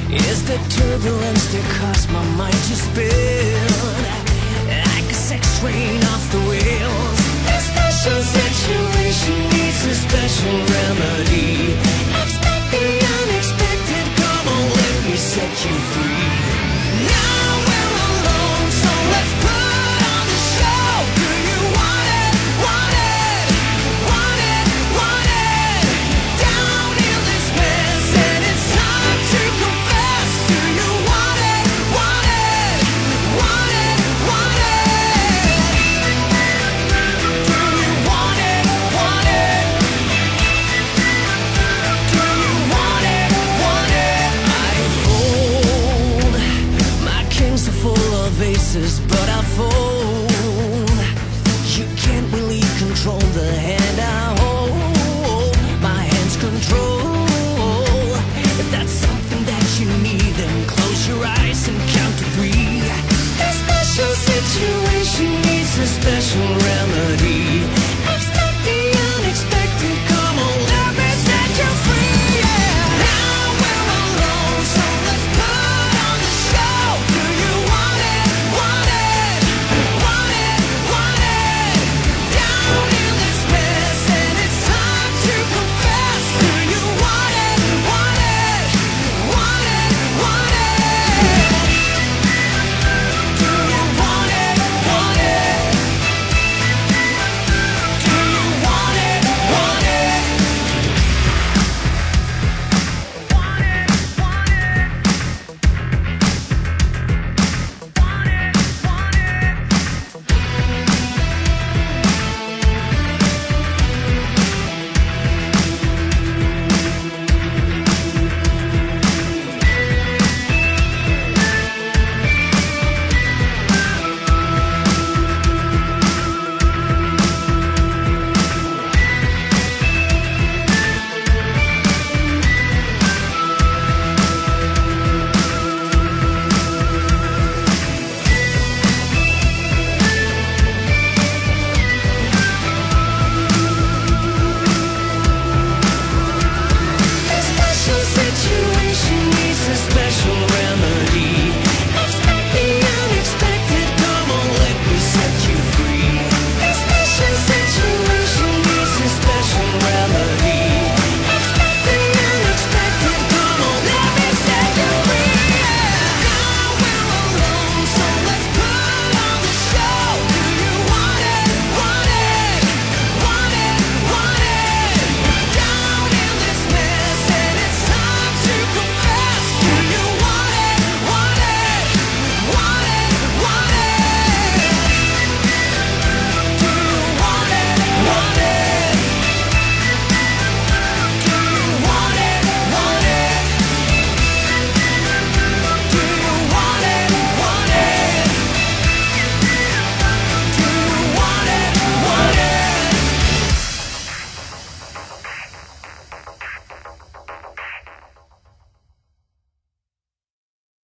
Is the turbulence that caused my mind to spin like a sex train off the wheels? A special situation needs a special remedy. Expect the unexpected, come on, let me set you free. Now we're alone, so let's put on the show. Do you want it, want it, want it, want it? Down in this mess, and it's time to confess. Do you want it, want it, want it, want it? Do you want it, want it? Do you want it, want it? I fold, my kings are full of aces, but